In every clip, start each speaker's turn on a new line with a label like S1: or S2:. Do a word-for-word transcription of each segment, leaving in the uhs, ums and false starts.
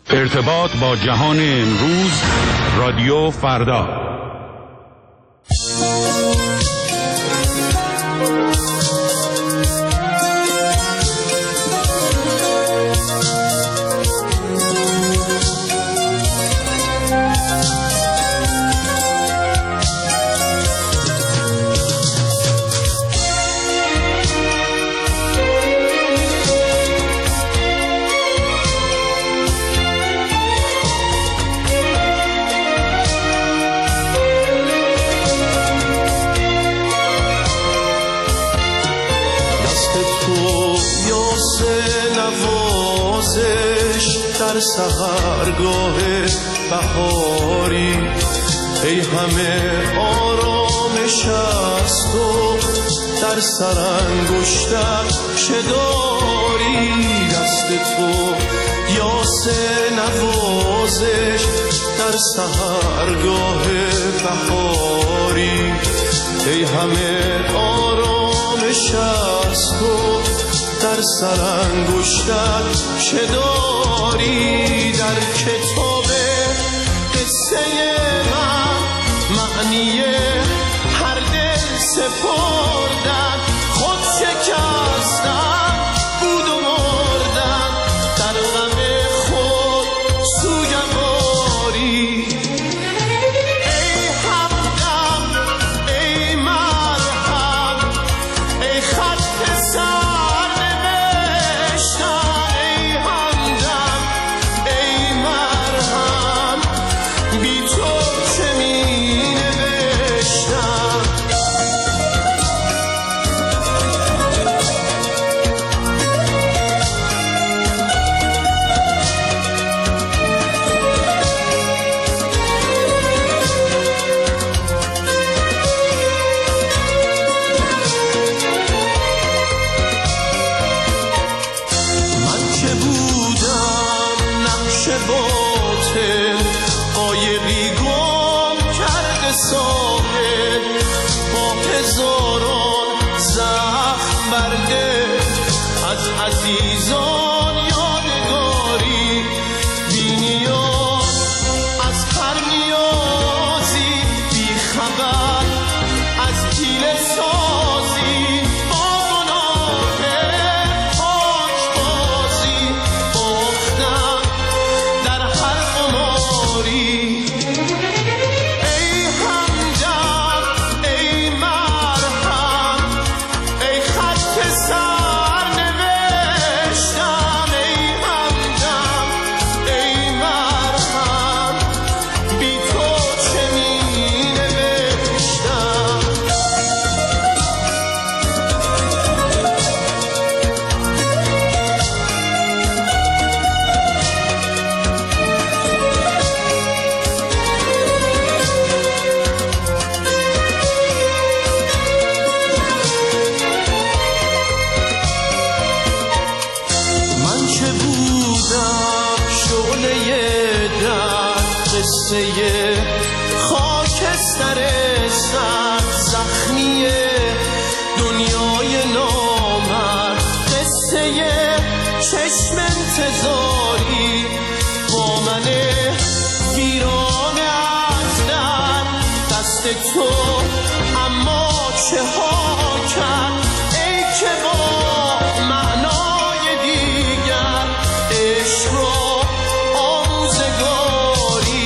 S1: ارتباط با جهان امروز، رادیو فردا.
S2: در سحرگاه بهاری ای همه آرامش است و در سرانگشتت چه داری؟ دست تو یاس نوازش در سحرگاه بهاری ای همه آرامش است و در سرانگشتت چه داری؟ در کتاب قصه من معنی هر دل سپردن، خود شکستن بود و مردن، در غم خود سوگواری. ای همدم ای مرهم ای خط سر عزیزان یادگاری بینی و از هر نیازی بی خبر از پیله سازی با گناه پاکبازی باختن در هر قماری. ای همدم ای مرهم ای خط سر خاکستر سر زخمی دنیای نامرد، قصه چشم انتظاری با من ویران از در دست تو، اما چه ها کرد ای که با معنای دیگر عشق را آموزگاری.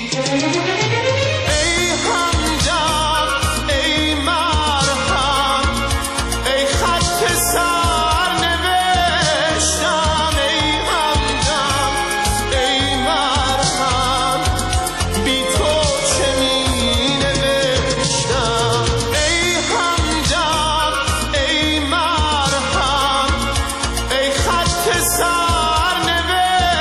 S2: ای همدم ای مرهم ای خط سر نوشتم، ای همدم ای مرهم بی تو چه می نوشتم. ای همدم ای مرهم ای خط سر نوشتم،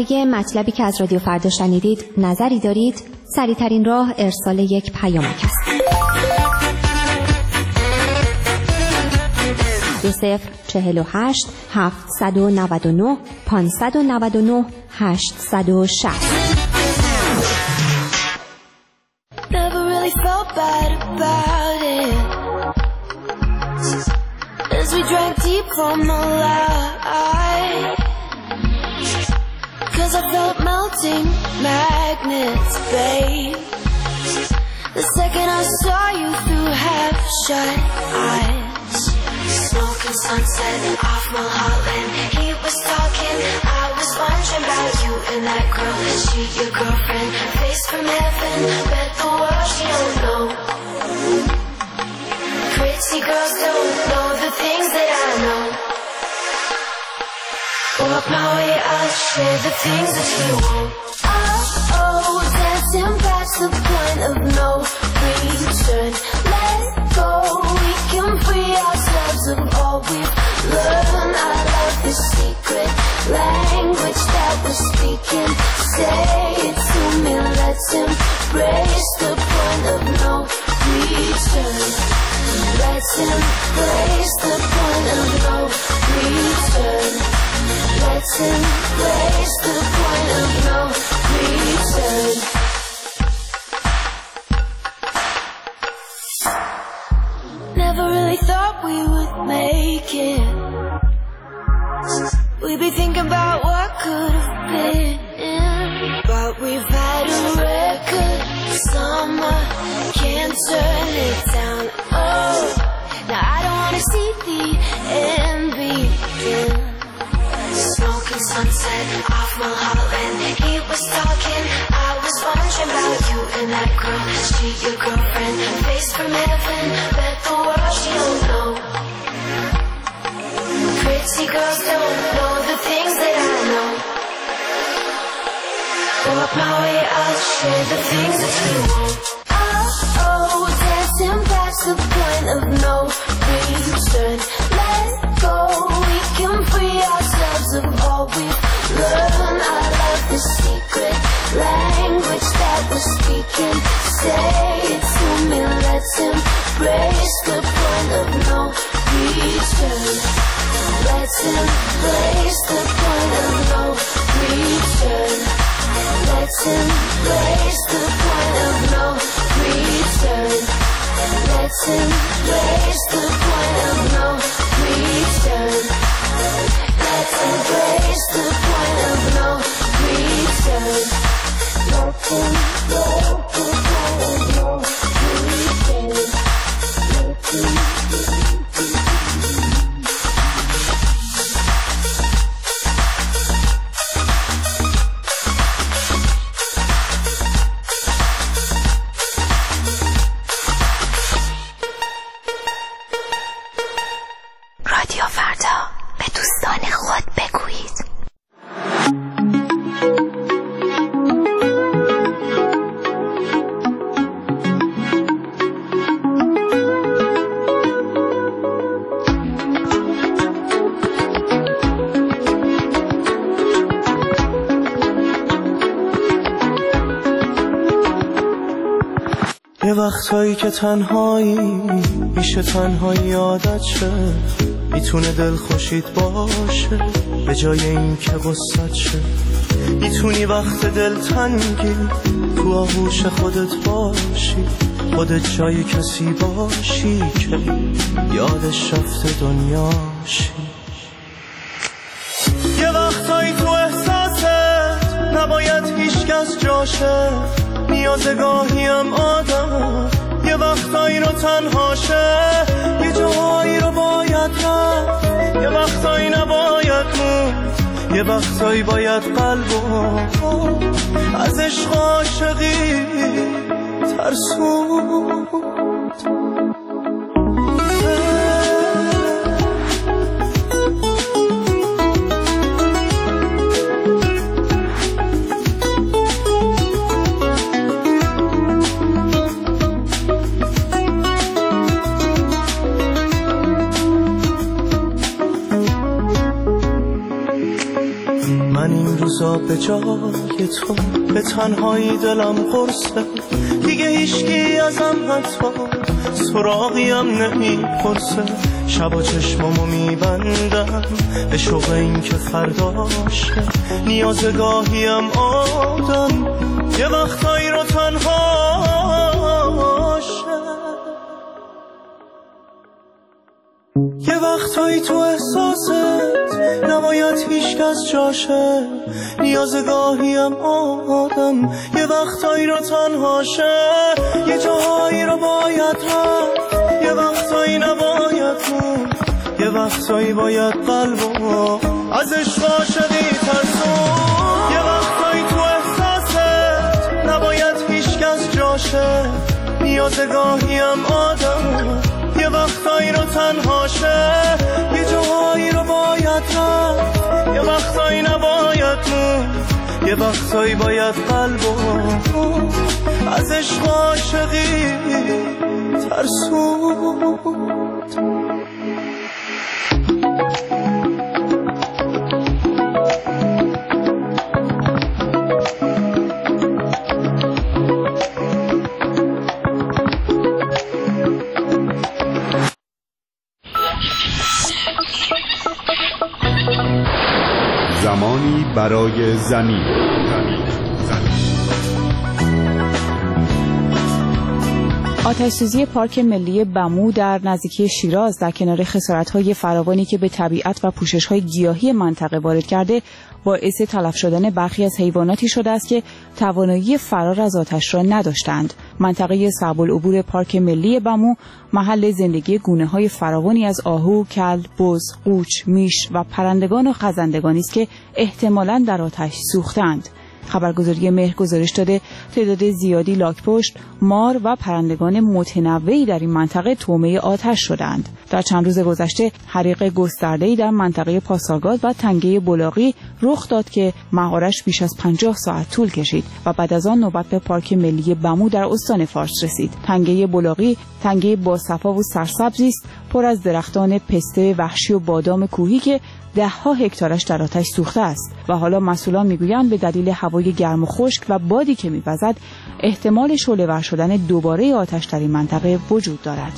S3: درباره مطلبی که از رادیو فردا شنیدید نظری دارید؟ سریع‌ترین راه ارسال یک پیامک است. دو صفر چهل و هشت هفتصد و نود و نه پانصد و نود و نه هشتصد و شصت.
S4: Never really felt bad about it as we drank deep from the light, 'cause I felt melting magnets, babe. The second I saw you through half-shut eyes, smoking sunset off Mulholland. He was talking, I was wondering about you and that girl. Is she your girlfriend? Face from heaven, bet the world she don't know. Pretty girls don't know the things that I know. Walk my way, I'll share the things that you won't. Oh, oh, dancing past the point of no return. Let go, we can free ourselves of all we've learned. I love the secret language that we're speaking. Say it to me, let's embrace the point of no return. Let's embrace the point of no return. Let's embrace the point of no return. Never really thought we would make it. We'd be thinking about what could have been, but we've had a record summer, can't turn it down. Oh, now I don't wanna see the end begin. Smoking sunset off Mulholland. He was talking, I was wondering about you and that girl. Is she your girlfriend? Face from heaven, bet the world she don't know. Pretty girls don't know the things that I know. Walk my way, I'll share the things that you won't. Oh, oh, dancing past the point of no return. Let go, we can free ourselves of all we've learned. I love the secret language that we're speaking. Say it to me, let's embrace the point of no return. Let's embrace the point of no return. Let's embrace the point of no return. Let's embrace the point of no return. Let's embrace the point of no return. Let's embrace the point of no return. Let's embrace.
S5: رادیو فردا، به دوستان خود بگویید.
S2: یه وقتایی که تنهایی میشه تنهایی عادت شه، میتونه دل خوشید باشه به جای این که غصت شه. میتونی وقت دل تنگی تو آغوش خودت باشی، خودت جای کسی باشی که یادش رفته دنیاشی. یه وقتایی تو احساست نباید هیچ کس جاشه، نیازگاهی هم آدم یه وقتایی رو تنهاشه، یه جاهایی رو باید رفت، یه وقتایی نباید موند، یه وقتایی باید قلبو از عشق عاشقی ترسوند. خدا به جای تو به تنهایی دلم قرصه، دیگه هیچکی ازم حتی سراغیم نمیپرسه. شبا چشمامو میبندم به شوق این که فرداشه، نیازگاهیم آدم یه وقتایی رو تنهاشه. یه وقتایی تو احساست نباید هیچ کس جاشه، نیازگاهیم آدم یه وقتایی رو تنهاشه. یه جاهایی رو باید رفت، یه وقتایی نباید بود، یه وقتایی باید قلبو از عشق عاشقی ترسون. یه وقتایی تو احساست نباید هیچ کس جاشه، نیازگاهیم آدم یه وقتایی رو تنهاشه. یه جاهایی رو باید رفت، یه وقتایی نباید موند، یه وقتایی باید قلبو از عشق عاشقی ترسوند.
S1: زمانی برای زمین.
S6: آتش‌سوزی پارک ملی بمو در نزدیکی شیراز در کنار خسارت‌های فراوانی که به طبیعت و پوشش‌های گیاهی منطقه وارد کرده، باعث تلف شدن برخی از حیواناتی شده است که توانایی فرار از آتش را نداشتند. منطقه صعب العبور پارک ملی بمو محل زندگی گونه‌های فراوانی از آهو، کلب، بز، قوچ، میش و پرندگان و خزندگانی است که احتمالاً در آتش سوختند. خبرگزاری مهر گزارش داده تعداد زیادی لاک‌پشت، مار و پرندگان متنوعی در این منطقه طعمه آتش شدند. در چند روز گذشته حریق گسترده‌ای در منطقه پاسارگاد و تنگه بلاغی رخ داد که مهارش بیش از پنجاه ساعت طول کشید و بعد از آن نوبت به پارک ملی بمو در استان فارس رسید. تنگه بلاغی تنگه با صفا و سرسبزی است، پر از درختان پسته وحشی و بادام کوهی که ده ها هکتارش در آتش سوخته است و حالا مسئولان میگویند به دلیل هوای گرم و خشک و بادی که می‌وزد احتمال شعله‌ور شدن دوباره آتش در این منطقه وجود دارد.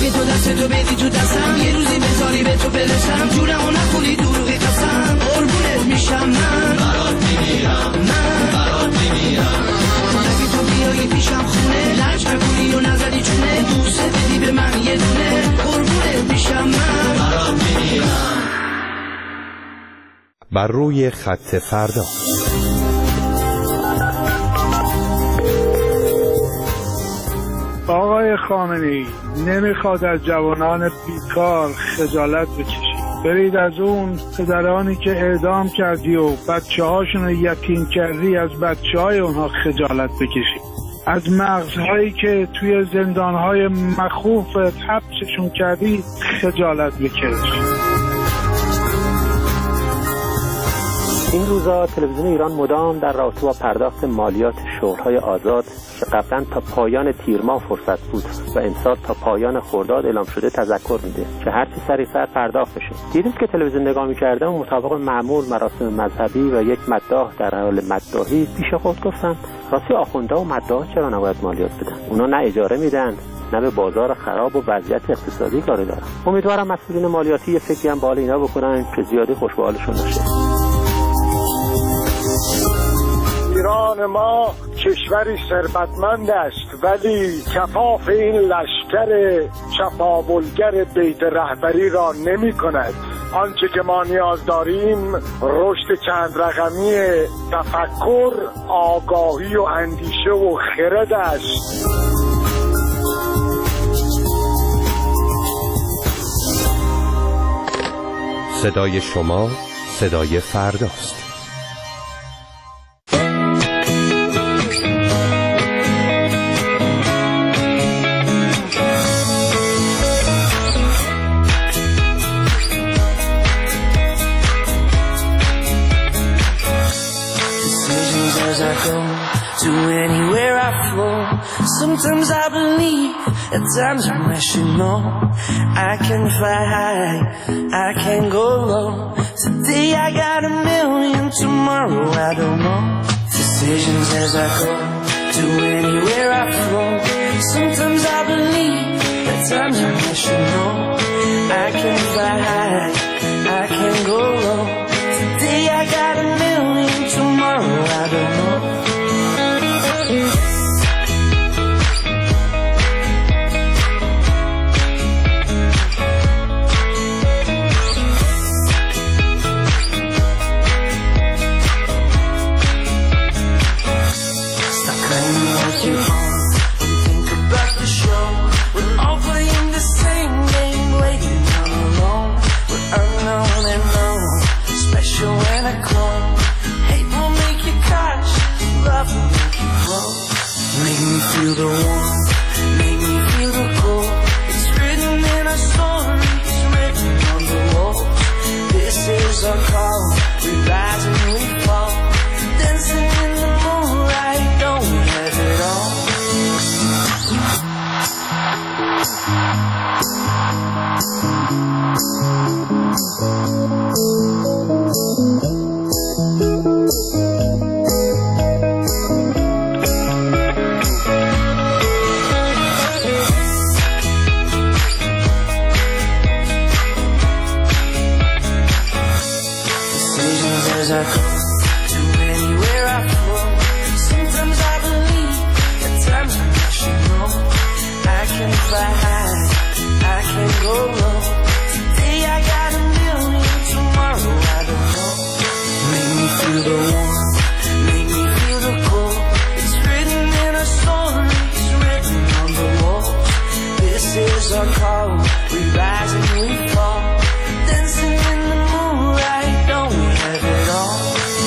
S2: که تو دست تو بدی تو دستم، یه روزی بذاری به تو برسم، جونمو نخوری دروغی قسم، قربونت میشم من، برات میمیرم من، برات میمیرم. اگه تو بیایی پیشم خونه، لج نکنی و نزدی چونه، دوست بدی به من یه دونه، قربونت میشم من، برات میمیرم.
S7: بر روی خط فردا.
S8: آقای خامنه‌ای نمیخواد از جوانان بیکار خجالت بکشید. برید از اون پدرانی که اعدام کردی و بچه هاشون رو یتیم کردی، از بچه های اونها خجالت بکشید. از مغزهایی که توی زندانهای مخوف حبسشون کردی خجالت بکشید.
S9: این روزا تلویزیون ایران مدام در رابطه با پرداخت مالیات شغل‌های آزاد که قبلا تا پایان تیر ماه فرصت بود و امسال تا پایان خرداد اعلام شده تذکر میده که هرچی سریع‌تر پرداخت بشه. دیروز که تلویزیون نگاه می‌کردم مطابق معمول مراسم مذهبی و یک مداح در حال مداحی پیش خود گفتم راستی آخوندا و مداح چرا نباید مالیات بدن؟ اونا نه اجاره میدن نه به بازار خراب و وضعیت اقتصادی کاری دارن. امیدوارم مسئولین مالیاتی یه فکری هم به حال اینا بکنن که زیادی خوش به حالشون نشه.
S10: ایران ما کشوری ثروتمند است، ولی کفاف این لشکر چپاولگر بیت رهبری را نمی کند. آنچه که ما نیاز داریم رشد چند رقمی تفکر، آگاهی و اندیشه و خرد است.
S7: صدای شما صدای فرداست.
S2: To anywhere I flow, sometimes I believe, at times I'm rational. I can fly high, I can go low. Today I got a million, tomorrow I don't know. Decisions as I go, to anywhere I flow. Sometimes I believe, at times I'm rational. I can fly high, I can go low. Today I got a million, tomorrow I don't know. Feel the warmth, make me feel the cold. It's written in our stories, written on the wall. This is our call, we rise and we fall. Dancing in the moonlight, don't we have it all? As I go to anywhere I flow, sometimes I believe, at times I'm rational. I can fly high, I can go low. Today I got a million, tomorrow I don't know. Make me feel the warmth, make me feel the cold. It's written in our stories, written on the wall. This is our call, we rise and we fall. Dancing in the moonlight, don't we have it all?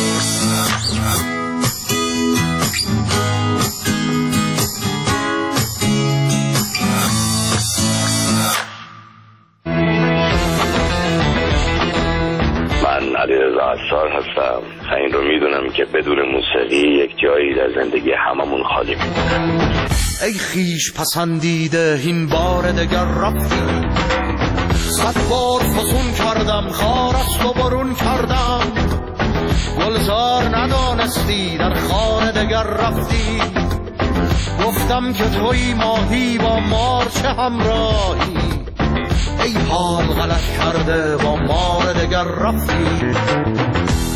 S11: من علیرضا عصار هستم. این رو میدونم که بدون موسیقی یک جایی در زندگی هممون خالی میمونه.
S12: ای خیش پسندیده این بار دگر رفتی، صد بار فسون کردم خارست و برون کردم، گلزار ندانستی در خانه دگر رفتی. گفتم که توی ماهی با مار چه همراهی، ای حال غلط کرده با مار دگر رفتی